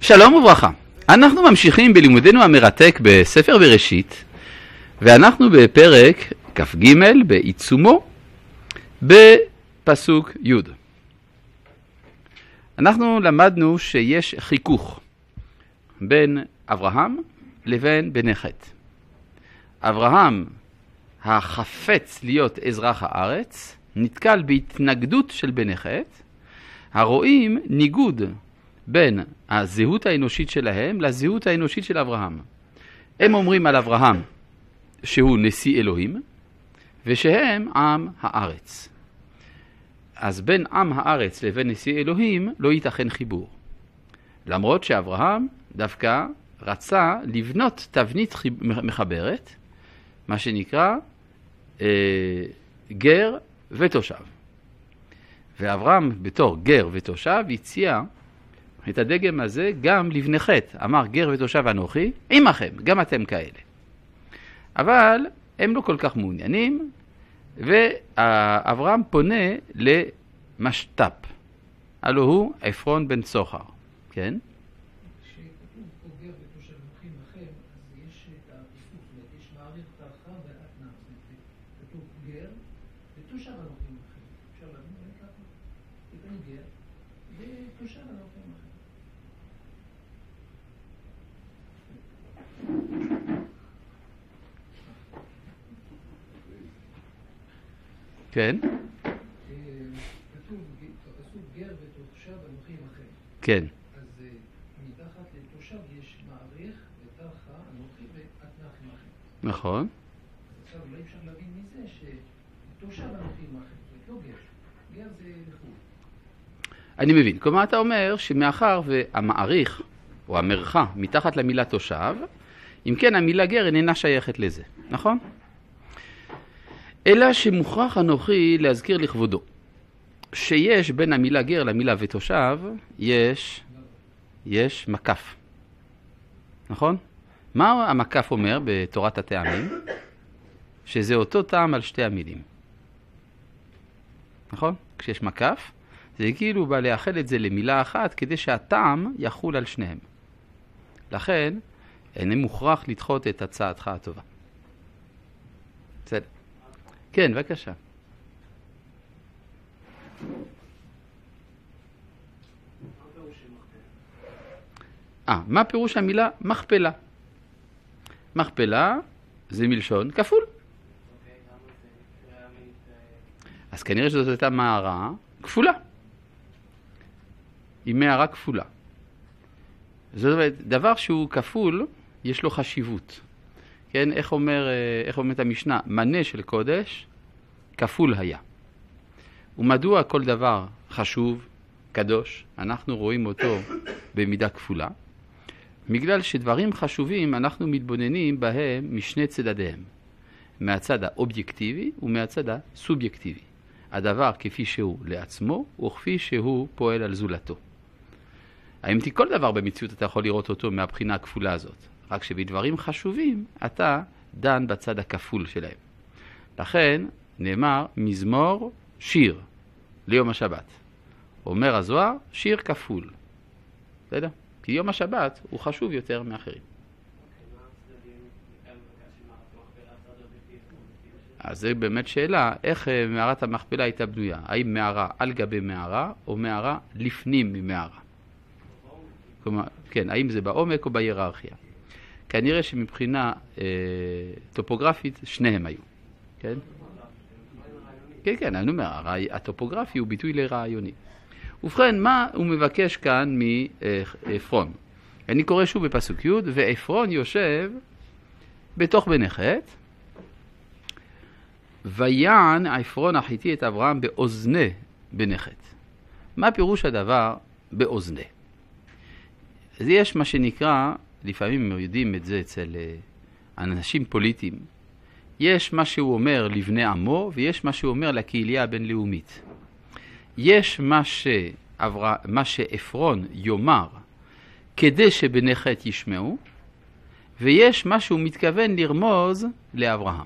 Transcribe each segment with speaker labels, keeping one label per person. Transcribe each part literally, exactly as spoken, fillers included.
Speaker 1: שלום וברכה. אנחנו ממשיכים בלימודנו המרתק בספר בראשית, ואנחנו בפרק כ"ג בעיצומו בפסוק י'. אנחנו למדנו שיש חיכוך בין אברהם לבין בני חת. אברהם, החפץ להיות אזרח הארץ, נתקל בהתנגדות של בני חת, הרואים ניגוד בין הזהות האנושית שלהם לזהות האנושית של אברהם. הם אומרים על אברהם שהוא נשיא אלוהים, ושהם עם הארץ. אז בין עם הארץ לבין נשיא אלוהים לא ייתכן חיבור. למרות שאברהם דווקא רצה לבנות תבנית מחברת, מה שנקרא אה, גר ותושב. ואברהם בתור גר ותושב הציע את הדגם הזה גם לבני חת. אמר גר ותושב אנוכי עמכם, גם אתם כאלה. אבל הם לא כל כך מעוניינים, ואברהם פונה למשת"פ. הלא הוא עפרון בן צוחר. כן?
Speaker 2: כשכתוב פה גר ותושב אנוכי עמכם, אז יש את הפיסוק, זאת אומרת, יש מעריך תרחה ואתנה. כתוב גר ותושב אנוכי עמכם. אפשר להבין מה ככה? כתוב גר ותושב אנוכי עמכם.
Speaker 1: כן?
Speaker 2: כתוב גר ותושב אנוכי עמכם.
Speaker 1: כן.
Speaker 2: אז מתחת לתושב יש מעריך ותרחה אנוכי ואתנה עמכם.
Speaker 1: נכון.
Speaker 2: עכשיו אולי אפשר להבין מזה שתושב אנוכי עמכם, זאת לא גר. גר זה לחוד.
Speaker 1: אני מבין. כלומר, אתה אומר שמאחר והמעריך או המרחה מתחת למילה תושב, אם כן המילה גר איננה שייכת לזה. נכון? אלא שמוכרח אנוכי להזכיר לכבודו, שיש בין המילה גר למילה ותושב, יש, יש מקף. נכון? מה המקף אומר בתורת הטעמים? שזה אותו טעם על שתי המילים. נכון? כשיש מקף, זה כאילו בא לאחד את זה למילה אחת, כדי שהטעם יחול על שניהם. לכן, איני מוכרח לדחות את הצעתך הטובה. בסדר. כן, בבקשה. אה, מה פירוש המילה מכפלה? מכפלה זה מלשון כפול. אז כנראה שזאת הייתה מערה כפולה. היא מערה כפולה. זאת אומרת, דבר שהוא כפול, יש לו חשיבות. כן, איך אומר, איך אומרת המשנה? מנה של קודש, כפול היה. ומדוע כל דבר חשוב, קדוש, אנחנו רואים אותו במידה כפולה? בגלל שדברים חשובים אנחנו מתבוננים בהם משני צדדיהם. מהצד האובייקטיבי ומהצד הסובייקטיבי. הדבר כפי שהוא לעצמו וכפי שהוא פועל על זולתו. האם כל דבר במציאות אתה יכול לראות אותו מהבחינה הכפולה הזאת? רק שבדברים חשובים אתה דן בצד הכפול שלהם. לכן נאמר מזמור שיר ליום השבת. אומר הזוהר שיר כפול. בסדר? כי יום השבת הוא חשוב יותר מאחרים. אז זה באמת שאלה, איך מערת המכפלה הייתה בנויה? האם מערה על גבי מערה או מערה לפנים ממערה? כלומר, כן, האם זה בעומק או בהיררכיה? כנראה שמבחינה אה, טופוגרפית שניהם היו. כן? כן, כן, אני אומר, הטופוגרפי הוא ביטוי לרעיוני. ובכן, מה הוא מבקש כאן מעפרון? אני קורא שוב בפסוק י' ועפרון יושב בתוך בני חת, ויען עפרון החיתי את אברהם באוזני בני חת. מה פירוש הדבר באוזני? אז יש מה שנקרא, לפעמים יודעים את זה אצל אנשים פוליטיים, יש מה שהוא אומר לבני עמו ויש מה שהוא אומר לקהילייה הבינלאומית. יש מה, שעבר... מה שעפרון יאמר כדי שבני חת ישמעו, ויש מה שהוא מתכוון לרמוז לאברהם.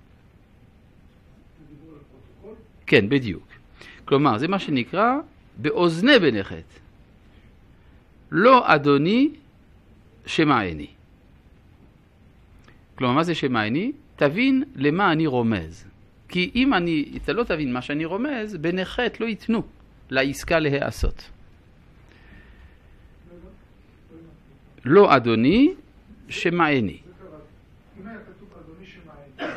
Speaker 1: כן, בדיוק. כלומר, זה מה שנקרא באוזני בני חת. לא אדוני שמעני. כלומר, מה זה שמעני? תבין למה אני רומז. כי אם אני, אתה לא תבין מה שאני רומז, בנחת לא ייתנו לעסקה להיעשות. לא אדוני שמעני.
Speaker 3: אם היה כתוב אדוני שמעני,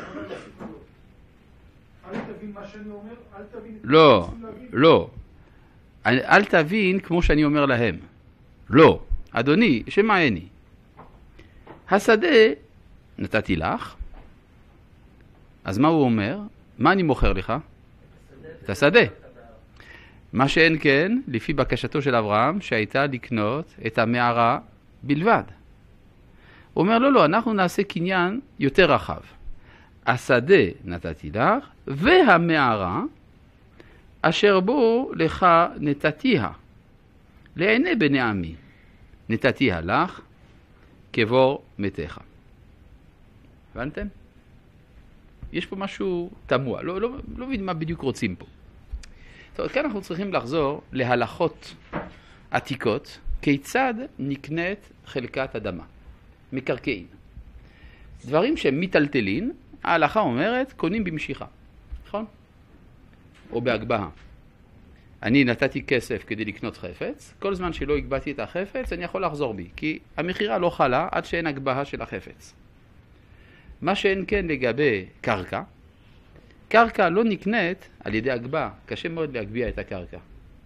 Speaker 3: אל תבין מה שאני אומר, אל תבין...
Speaker 1: לא, לא. אל תבין כמו שאני אומר להם. לא, אדוני שמעני. השדה נתתי לך, אז מה הוא אומר? מה אני מוכר לך? את השדה. מה שאין כן, לפי בקשתו של אברהם, שהייתה לקנות את המערה בלבד. הוא אומר, לא, לא, אנחנו נעשה קניין יותר רחב. השדה נתתי לך, והמערה אשר בו לך נתתיה, לעיני בני עמי. נתתיה לך, כבור מתיך. הבנתם? יש פה משהו תמוה, לא, לא, לא מבין מה בדיוק רוצים פה. טוב, כאן אנחנו צריכים לחזור להלכות עתיקות, כיצד נקנית חלקת אדמה, מקרקעין. דברים שהם מטלטלין, ההלכה אומרת, קונים במשיכה, נכון? או בהגבהה. אני נתתי כסף כדי לקנות חפץ, כל זמן שלא הגבהתי את החפץ, אני יכול לחזור בי, כי המחירה לא חלה עד שאין הגבהה של החפץ. מה שאין כן לגבי קרקע, קרקע לא נקנית על ידי הגבהה, קשה מאוד להגביע את הקרקע.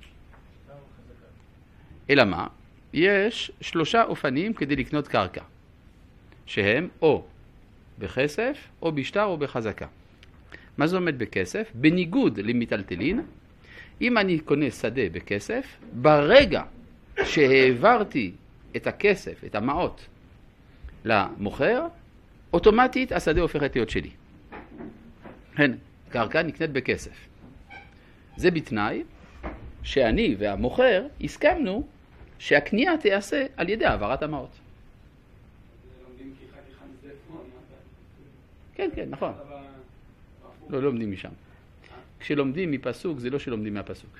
Speaker 1: אלא מה? יש שלושה אופנים כדי לקנות קרקע, שהם או בכסף, או בשטר, או בחזקה. מה זה עומד בכסף? בניגוד למטלטלין, אם אני קונה שדה בכסף, ברגע שהעברתי את הכסף, את המעות, למוכר, אוטומטית השדה הופכת להיות שלי. כן, קרקע נקנית בכסף. זה בתנאי שאני והמוכר הסכמנו שהקנייה תיעשה על ידי העברת המעות. כן, כן, נכון. לא, לא לומדים משם. כשלומדים מפסוק, זה לא שלומדים מהפסוק.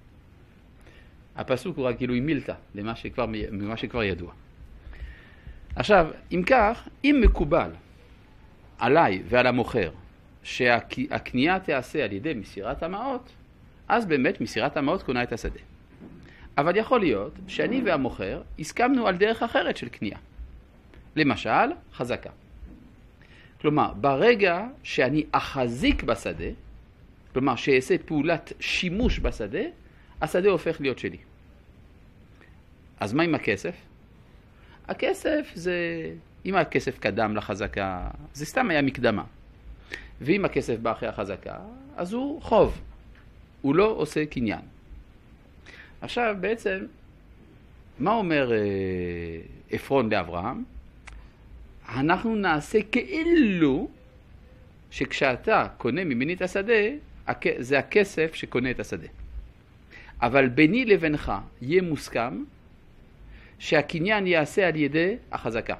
Speaker 1: הפסוק הוא רק גילוי מילתא למה שכבר, למה שכבר ידוע. עכשיו, אם כך, אם מקובל עליי ועל המוכר שהקנייה תיעשה על ידי מסירת המעות, אז באמת מסירת המעות קונה את השדה. אבל יכול להיות שאני והמוכר הסכמנו על דרך אחרת של קנייה. למשל, חזקה. כלומר, ברגע שאני אחזיק בשדה, כלומר שאעשה פעולת שימוש בשדה, השדה הופך להיות שלי. אז מה עם הכסף? הכסף זה, אם הכסף קדם לחזקה, זה סתם היה מקדמה. ואם הכסף בא אחרי החזקה, אז הוא חוב. הוא לא עושה קניין. עכשיו בעצם, מה אומר אפרון לאברהם? אנחנו נעשה כאילו שכשאתה קונה ממני את השדה, זה הכסף שקונה את השדה. אבל ביני לבינך יהיה מוסכם שהקניין יעשה על ידי החזקה.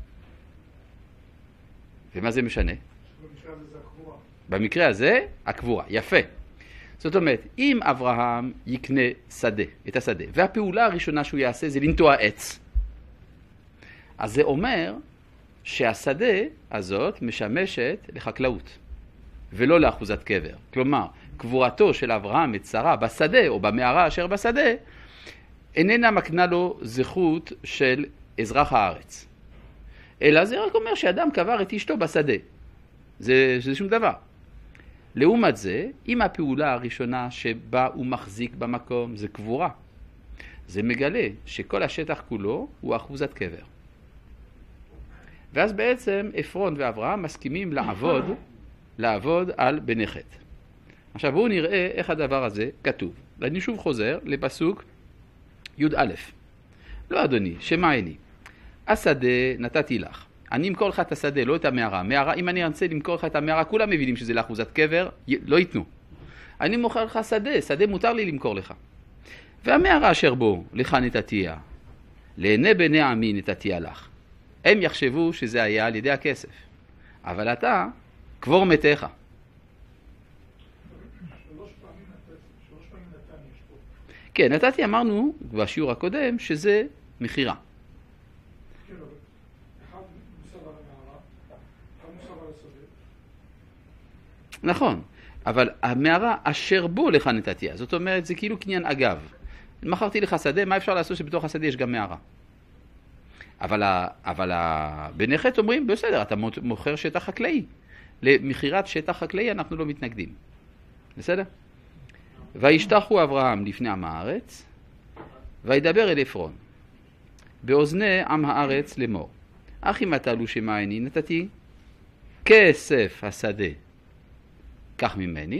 Speaker 1: ומה זה משנה?
Speaker 3: במקרה הזה זה הקבורה.
Speaker 1: במקרה הזה, הקבורה. יפה. זאת אומרת, אם אברהם יקנה שדה, את השדה, והפעולה הראשונה שהוא יעשה זה לנטוע עץ, אז זה אומר שהשדה הזאת משמשת לחקלאות, ולא לאחוזת קבר. כלומר, קבורתו של אברהם את שרה בשדה, או במערה אשר בשדה, איננה מקנה לו זכות של אזרח הארץ. אלא זה רק אומר שאדם קבר את אשתו בשדה. זה, זה שום דבר. לעומת זה, אם הפעולה הראשונה שבה הוא מחזיק במקום זה קבורה, זה מגלה שכל השטח כולו הוא אחוזת קבר. ואז בעצם אפרון ואברהם מסכימים לעבוד, לעבוד על בנחת. עכשיו בואו נראה איך הדבר הזה כתוב. אני שוב חוזר לפסוק י' א'. לא אדוני, שמעני. השדה נתתי לך. אני אמכור לך את השדה, לא את המערה. מערה, אם אני ארצה למכור לך את המערה, כולם מבינים שזה לאחוזת קבר, לא ייתנו. אני מוכר לך שדה, שדה מותר לי למכור לך. והמערה אשר בו, לך נתתיה. לעיני בני עמי נתתיה לך. הם יחשבו שזה היה על ידי הכסף. אבל אתה, קבור מתיך.
Speaker 3: שלוש פעמים נתתי יש פה.
Speaker 1: כן, נתתי אמרנו בשיעור הקודם שזה מכירה.
Speaker 3: כן, אבל אחד מוסב על המערה, אחד מוסב על השדה.
Speaker 1: נכון, אבל המערה אשר בו לך נתתיה, זאת אומרת זה כאילו קניין אגב. מכרתי לך שדה, מה אפשר לעשות שבתוך השדה יש גם מערה? אבל, ה, אבל ה, בנחת אומרים, בסדר, אתה מוכר שטח חקלאי. למכירת שטח חקלאי אנחנו לא מתנגדים. בסדר? וישתחו אברהם לפני עם הארץ, וידבר אל עפרון, באוזני עם הארץ לאמור, אך אם אתה לו שמעני נתתי כסף השדה, קח ממני,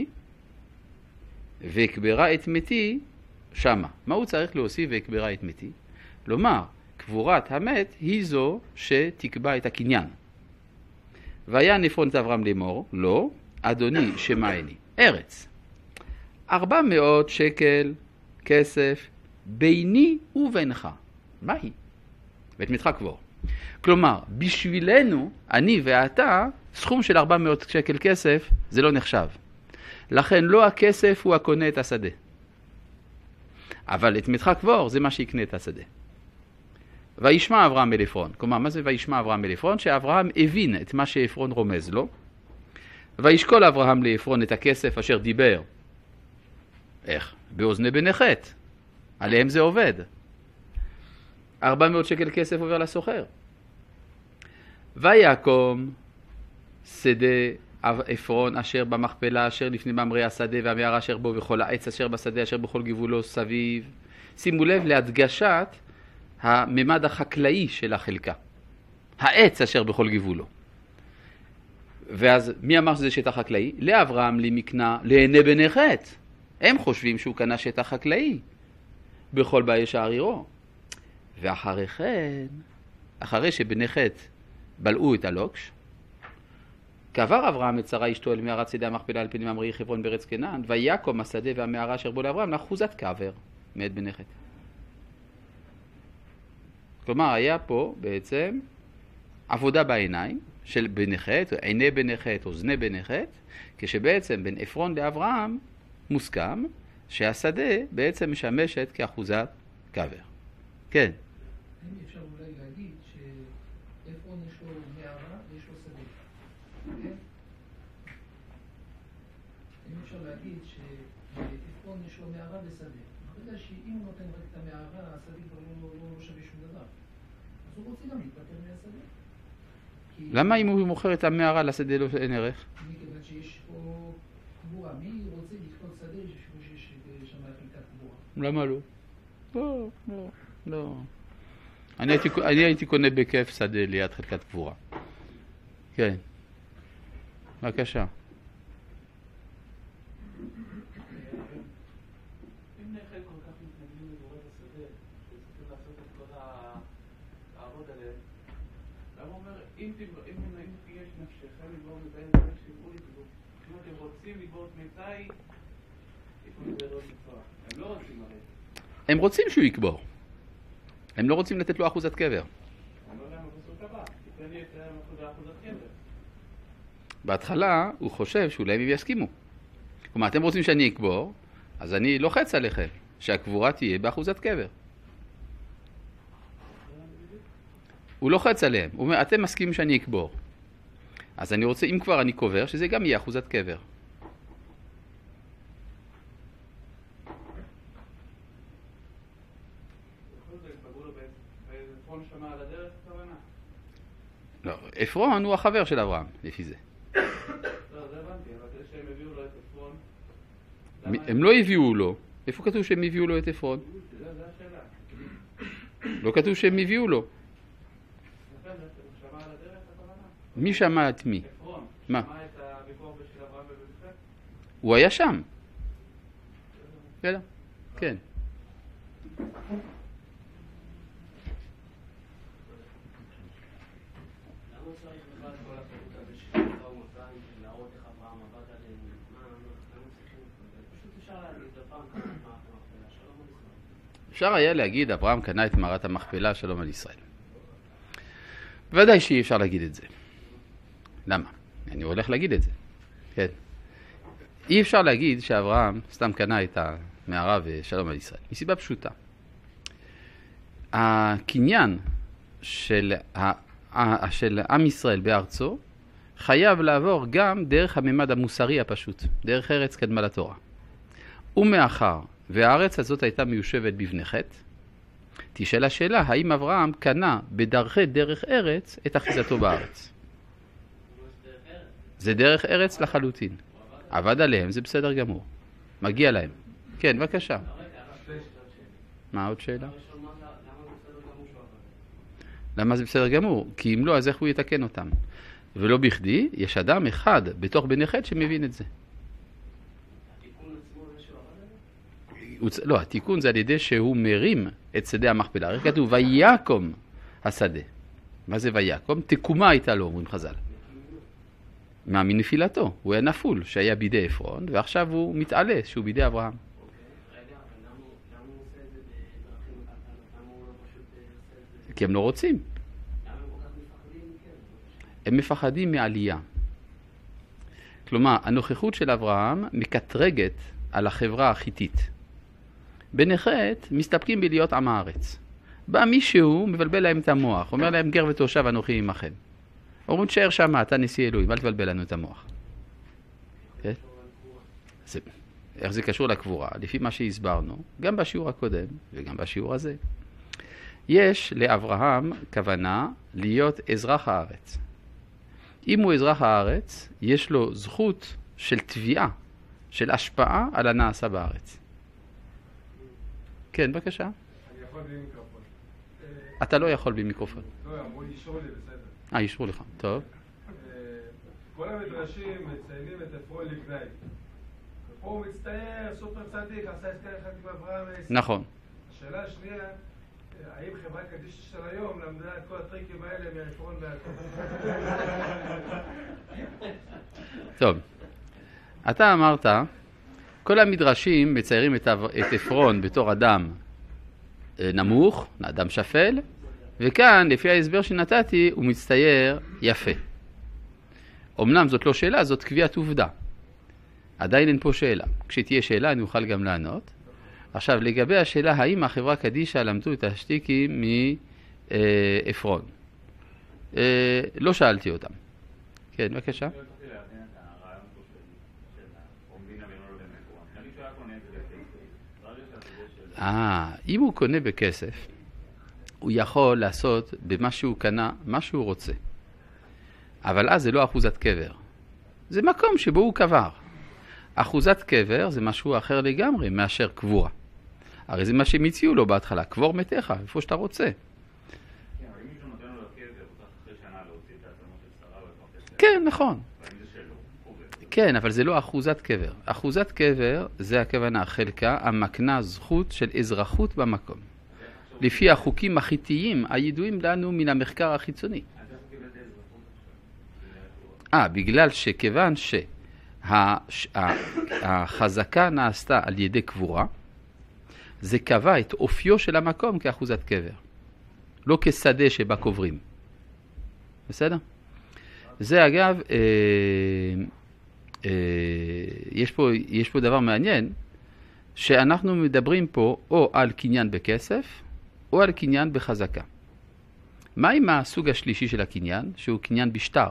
Speaker 1: והקברה את מתי שמה. מה הוא צריך להוסיף והקברה את מתי? לומר, קבורת המת היא זו שתקבע את הקניין. והיה נפרון את אברהם לאמור, לא, אדוני שמעני, ארץ. ארבע מאות שקל כסף ביני ובינך. מה היא? ואת מתך קבור. כלומר, בשבילנו, אני ואתה, סכום של ארבע מאות שקל כסף, זה לא נחשב. לכן לא הכסף הוא הקונה את השדה. אבל את מתך קבור זה מה שיקנה את השדה. וישמע אברהם אל עפרון. כלומר, מה זה וישמע אברהם אל עפרון? שאברהם הבין את מה שעפרון רומז לו. וישקול אברהם לעפרון את הכסף אשר דיבר. איך? באוזני בנחת. עליהם זה עובד. ארבע מאות שקל כסף עובר לסוחר. ויקום שדה עפרון אשר במכפלה אשר לפני ממרא השדה והמערה אשר בו וכל העץ אשר בשדה אשר בכל גבולו סביב. שימו לב להדגשת הממד החקלאי של החלקה. העץ אשר בכל גבולו. ואז מי אמר שזה שטח חקלאי? לאברהם למקנה לעיני בנחת. הם חושבים שהוא קנה שטח חקלאי. בכל באי שערירו. ואחרי כן, אחרי שבנחת בלעו את הלוקש, קבר אברהם את שרה אשתו אל מערת שדה המכפלה על פני ממרא חברון בארץ כנען, ויקום השדה והמערה אשר בו לאברהם לאחוזת קבר מאת בנחת. כלומר, היה פה בעצם עבודה בעיניים של בנחת, עיני בנחת, אוזני בנחת, כשבעצם בין עפרון לאברהם מוסכם שהשדה בעצם משמשת כאחוזת קבר. כן.
Speaker 2: האם אפשר אולי להגיד שעפרון יש לו מערה ויש לו שדה? כן? האם אפשר להגיד שעפרון יש לו מערה ושדה? בגלל שאם הוא נותן רק את המערה, השדה כבר לא, לא שווה שום דבר. אז הוא רוצה גם להתפטר מהשדה. כי...
Speaker 1: למה אם הוא מוכר את המערה לשדה לא אין ערך?
Speaker 2: מכיוון שיש פה קבורה. מי רוצה לקנות שדה שיש שם חלקת קבורה?
Speaker 1: למה לא? לא, לא, לא. אני הייתי, אני הייתי קונה בכיף שדה ליד חלקת קבורה. כן. בבקשה.
Speaker 4: אם יש נפשכם לגבור מתי דברים שיבואו לקבור. אם אתם רוצים לגבור את מתי, יקברו את זה לא נפרח. הם לא רוצים הרי.
Speaker 1: הם רוצים שהוא יקבור. הם לא רוצים לתת לו אחוזת קבר.
Speaker 4: אני לא יודע מה בסוף הבא. תתן לי את אחוזת קבר.
Speaker 1: בהתחלה הוא חושב שאולי הם יסכימו. כלומר, אתם רוצים שאני אקבור, אז אני לוחץ עליכם שהקבורה תהיה באחוזת קבר. הוא לוחץ עליהם, הוא אומר, אתם מסכימים שאני אקבור. אז אני רוצה, אם כבר אני קובר, שזה גם יהיה אחוזת קבר. לא, עפרון הוא החבר של אברהם, לפי זה.
Speaker 4: לא, זה הבנתי, אבל זה שהם הביאו לו את עפרון...
Speaker 1: הם לא הביאו לו. איפה כתוב שהם הביאו לו את עפרון?
Speaker 4: זה השאלה.
Speaker 1: לא כתוב שהם הביאו לו. מי שמע את מי?
Speaker 4: עפרון.
Speaker 1: מה?
Speaker 4: שמע את הביקור של אברהם בבית?
Speaker 1: הוא היה שם. כן. אפשר היה להגיד, אברהם קנה את מערת המכפלה, שלום על ישראל. ודאי שאי אפשר להגיד את זה. למה? אני הולך להגיד את זה. כן. אי אפשר להגיד שאברהם סתם קנה את המערה ושלום על ישראל. מסיבה פשוטה. הקניין של, ה, של עם ישראל בארצו חייב לעבור גם דרך הממד המוסרי הפשוט, דרך ארץ קדמה לתורה. ומאחר והארץ הזאת הייתה מיושבת בבני חת, תשאל השאלה, האם אברהם קנה בדרכי דרך ארץ את אחיזתו בארץ? זה דרך ארץ לחלוטין. עבד עליהם, זה בסדר גמור. מגיע להם. כן, בבקשה. מה עוד שאלה? למה זה בסדר גמור? כי אם לא, אז איך הוא יתקן אותם? ולא בכדי, יש אדם אחד בתוך בני חת שמבין את זה. לא, התיקון זה על ידי שהוא מרים את שדה המכפלה. רק כתוב, ויקום השדה. מה זה ויקום? תקומה הייתה לו, אומרים חז"ל. מה מנפילתו? הוא היה נפול, שהיה בידי עפרון, ועכשיו הוא מתעלה שהוא בידי אברהם.
Speaker 5: רגע, אבל למה הוא עושה את זה בדרכים אחת? למה הוא לא פשוט עושה את זה?
Speaker 1: כי הם לא רוצים.
Speaker 5: למה הם כל כך מפחדים?
Speaker 1: הם מפחדים מעלייה. כלומר, הנוכחות של אברהם מקטרגת על החברה החיתית. בני חת מסתפקים בלהיות עם הארץ. בא מישהו, מבלבל להם את המוח, אומר להם גר ותושב אנוכי עמכם. אומרים תשאר שמה, אתה נשיא אלוהים, אל תבלבל לנו את המוח. כן? זה, איך זה קשור לקבורה? לפי מה שהסברנו, גם בשיעור הקודם וגם בשיעור הזה, יש לאברהם כוונה להיות אזרח הארץ. אם הוא אזרח הארץ, יש לו זכות של תביעה, של השפעה על הנעשה בארץ. כן, בבקשה.
Speaker 3: אני יכול בלי מיקרופון.
Speaker 1: אתה לא יכול בלי מיקרופון.
Speaker 3: לא, אמרו לי, אישרו לי, בסדר.
Speaker 1: אה, אישרו לך. טוב.
Speaker 3: כל המדרשים מציינים את עפרון לגנאי. פה הוא מצטייר, סופר צדיק, עשה עסקה אחת עם אברהם.
Speaker 1: נכון.
Speaker 3: השאלה השנייה, האם חברה קדישא של היום למדה את כל הטריקים האלה מעפרון והכל?
Speaker 1: טוב. אתה אמרת, כל המדרשים מציירים את עפרון בתור אדם נמוך, אדם שפל, וכאן, לפי ההסבר שנתתי, הוא מצטייר יפה. אמנם זאת לא שאלה, זאת קביעת עובדה. עדיין אין פה שאלה. כשתהיה שאלה, אני אוכל גם לענות. עכשיו, לגבי השאלה, האם החברה קדישא למדו את השטיקים מעפרון? לא שאלתי אותם. כן, בבקשה. אה, אם הוא קונה בכסף, הוא יכול לעשות במה שהוא קנה, מה שהוא רוצה. אבל אז זה לא אחוזת קבר. זה מקום שבו הוא קבר. אחוזת קבר זה משהו אחר לגמרי מאשר קבורה. הרי זה מה שהם הציעו לו בהתחלה, קבור מתיך, איפה שאתה רוצה. כן, נכון. כן, אבל זה לא אחוזת קבר. אחוזת קבר זה הכוונה, חלקה המקנה זכות של אזרחות במקום. לפי החוקים החיתיים הידועים לנו מן המחקר החיצוני. אה, בגלל שכיוון שהחזקה נעשתה על ידי קבורה, זה קבע את אופיו של המקום כאחוזת קבר. לא כשדה שבה קוברים. בסדר? זה אגב, אה, אה, יש פה, יש פה דבר מעניין, שאנחנו מדברים פה או על קניין בכסף, או על קניין בחזקה. מה עם הסוג השלישי של הקניין, שהוא קניין בשטר?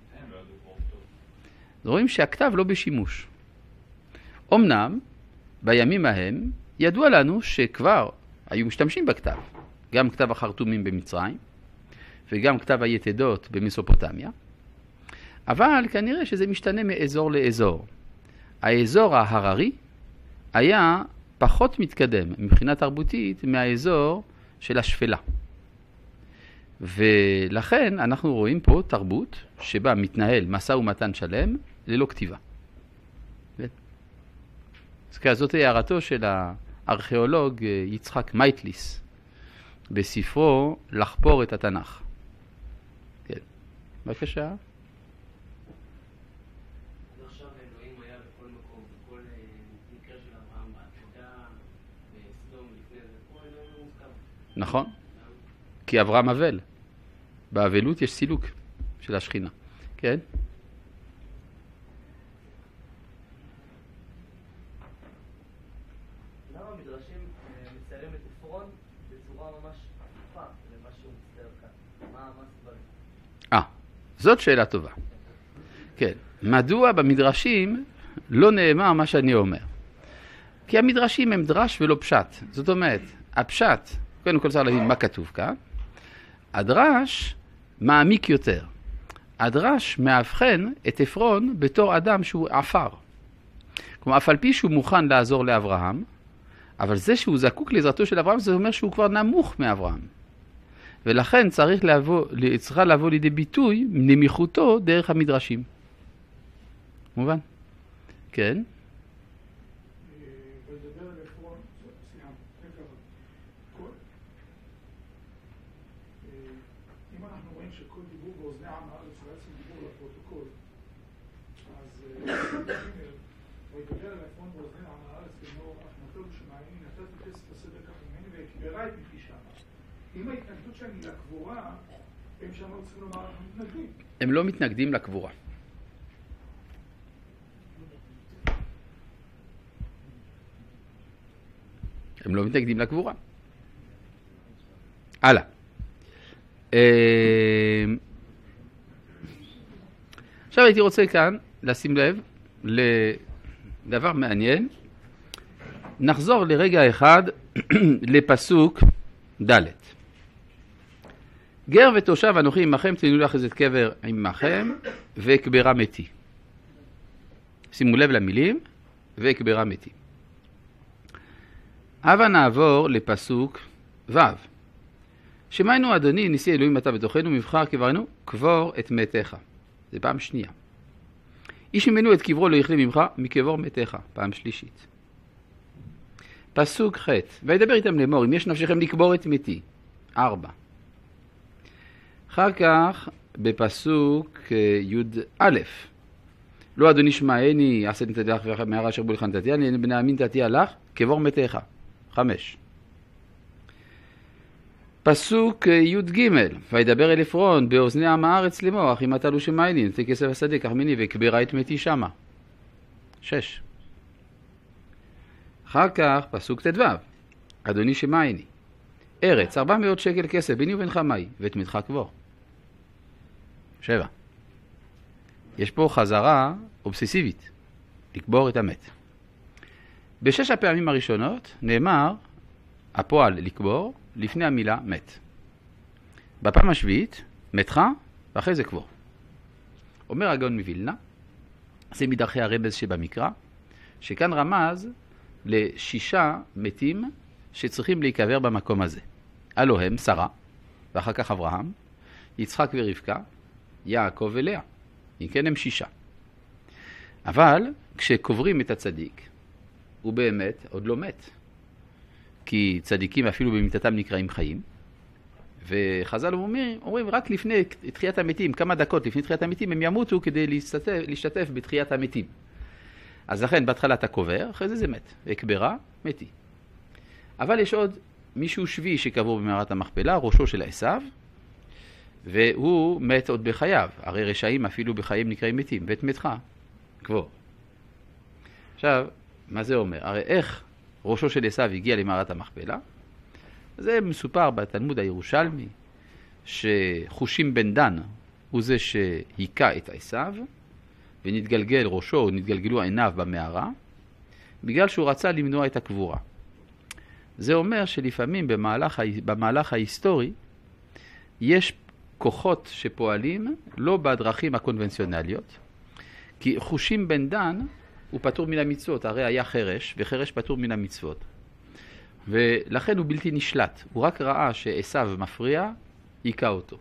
Speaker 1: רואים שהכתב לא בשימוש. אמנם, בימים ההם, ידוע לנו שכבר היו משתמשים בכתב. גם כתב החרטומים במצרים, וגם כתב היתדות במסופוטמיה. אבל כנראה שזה משתנה מאזור לאזור. האזור ההררי היה פחות מתקדם מבחינה תרבותית מהאזור של השפלה. ולכן אנחנו רואים פה תרבות שבה מתנהל מסע ומתן שלם ללא כתיבה. אז זאת הערתו של הארכיאולוג יצחק מייטליס בספרו לחפור את התנ"ך. כן. בבקשה. נכון, כי אברהם אבל. באבלות יש סילוק של השכינה. כן?
Speaker 5: למה המדרשים מציירים את עפרון בצורה ממש שהוא מצטער כאן? מה הסיבה?
Speaker 1: אה, זאת שאלה טובה. כן, מדוע במדרשים לא נאמר מה שאני אומר? כי המדרשים הם דרש ולא פשט. זאת אומרת, הפשט, קודם כל צריך להבין מה כתוב כאן. הדרש מעמיק יותר. הדרש מאבחן את עפרון בתור אדם שהוא עפר. כלומר, אף על פי שהוא מוכן לעזור לאברהם, אבל זה שהוא זקוק לעזרתו של אברהם, זה אומר שהוא כבר נמוך מאברהם. ולכן צריך לבוא, צריכה לבוא לידי ביטוי נמיכותו דרך המדרשים. מובן? כן?
Speaker 2: אם ההתנגדות שלהם היא לקבורה, הם שם לא צריכים לומר, אנחנו מתנגדים.
Speaker 1: הם לא מתנגדים לקבורה. הם לא מתנגדים לקבורה. הלאה. עכשיו הייתי רוצה כאן לשים לב לדבר מעניין. נחזור לרגע אחד לפסוק ד'. גר ותושב אנוכי עמכם, תנו לך את קבר עמכם, ואקברה מתי. שימו לב למילים, ואקברה מתי. הבה נעבור לפסוק ו'. שמענו אדוני נשיא אלוהים אתה בתוכנו, מבחר קברנו, קבור את מתיך. זה פעם שנייה. איש ממנו את קברו לא יכלה ממך, מקבור מתיך. פעם שלישית. פסוק ח' וידבר איתם לאמור, אם יש נפשכם לקבור את מתי. ארבע. אחר כך בפסוק י' לא אדוני שמעני, עשה נתתי לך ומהרה אשר בו לך נתתי, אני בני אמין נתתי לך, קבור מתיך. חמש. פסוק י' וידבר אל עפרון באוזני עם הארץ לאמור, אם אתה לא שמעני, נתתי כסף השדה, קח ממני וקברה את מתי שמה. שש. אחר כך פסוק ט"ו, אדוני שמעני, ארץ ארבע מאות שקל כסף ביני ובינך מאי, ואת מתך קבור. שבע. יש פה חזרה אובססיבית, לקבור את המת. בשש הפעמים הראשונות נאמר הפועל לקבור לפני המילה מת. בפעם השביעית מתך ואחרי זה קבור. אומר הגאון מווילנה, זה מדרכי הרמז שבמקרא, שכאן רמז לשישה מתים שצריכים להיקבר במקום הזה. אלו הם שרה, ואחר כך אברהם, יצחק ורבקה, יעקב ולאה. אם כן הם שישה. אבל כשקוברים את הצדיק, הוא באמת עוד לא מת. כי צדיקים אפילו במיתתם נקראים חיים. וחז"ל אומרים, אומרים רק לפני תחיית המתים, כמה דקות לפני תחיית המתים, הם ימותו כדי להשתתף, להשתתף בתחיית המתים. אז לכן בהתחלה אתה קובר, אחרי זה זה מת. הקברה, מתי. אבל יש עוד מישהו שביעי שקבור במערת המכפלה, ראשו של עשיו, והוא מת עוד בחייו. הרי רשעים אפילו בחיים נקראים מתים, ואת מתך, קבור. עכשיו, מה זה אומר? הרי איך ראשו של עשיו הגיע למערת המכפלה? זה מסופר בתלמוד הירושלמי, שחושים בן דן הוא זה שהיכה את עשיו, ונתגלגל ראשו, נתגלגלו עיניו במערה, בגלל שהוא רצה למנוע את הקבורה. זה אומר שלפעמים במהלך, במהלך ההיסטורי, יש כוחות שפועלים לא בדרכים הקונבנציונליות, כי חושים בן דן הוא פטור מן המצוות, הרי היה חרש, וחרש פטור מן המצוות. ולכן הוא בלתי נשלט, הוא רק ראה שעשיו מפריע, היכה אותו.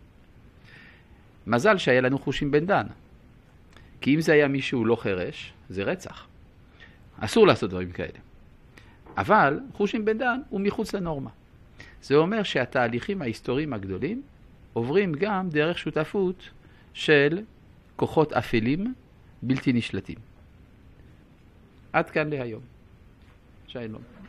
Speaker 1: מזל שהיה לנו חושים בן דן, כי אם זה היה מישהו לא חרש, זה רצח. אסור לעשות דברים כאלה. אבל חושים בן דן הוא מחוץ לנורמה. זה אומר שהתהליכים ההיסטוריים הגדולים עוברים גם דרך שותפות של כוחות אפלים בלתי נשלטים. עד כאן להיום. שלום.